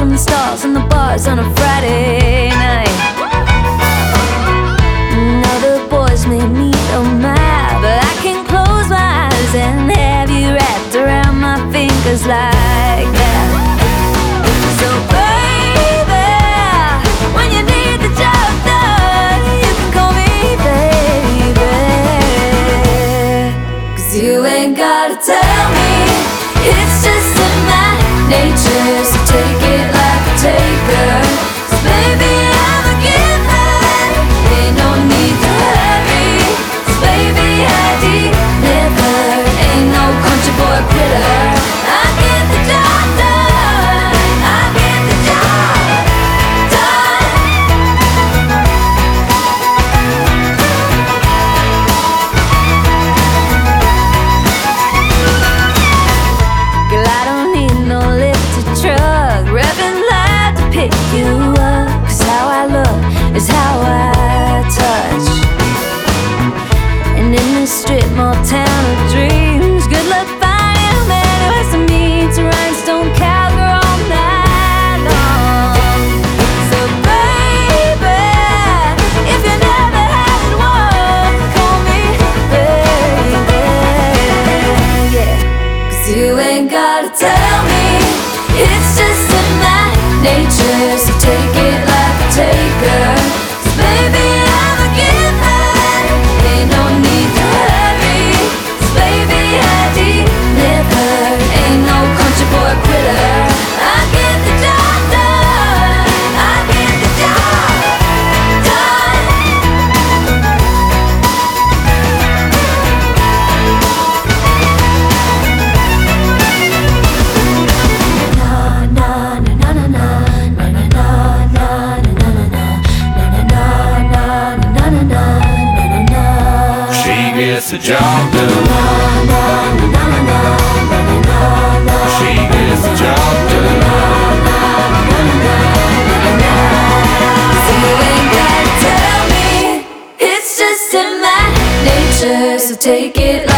from the stars and the bars on a Friday night. Other boys may need a map, but I can close my eyes and have you wrapped around my fingers like that. So baby, when you need the job done, you can call me baby. 'Cause you ain't gotta tell me, it's just in my nature. So take it like a taker, 'cause baby I'm a giver. Ain't no need to hurry, 'cause baby I deliver. Ain't no country boy quitter. I get the job done, I get the job done. Girl, I don't need no lifted truck, revving loud to pick you up. 'Cause how I look is how I touch. And in this strip mall town of dreams, good luck finding a man who has to meet to rhinestone cowgirl all night long. So baby, if you never had one, call me baby, yeah. 'Cause you ain't gotta tell me, it's just in my nature. So take it like a taker, 'cause baby I'm a giver. Ain't no need to hurry, 'cause baby I deliver. Ain't no country boy quitter. I get the job done, I get the job done. She gets the job done. She gets the job done. So you ain't gotta tell me, it's just in my nature. So take it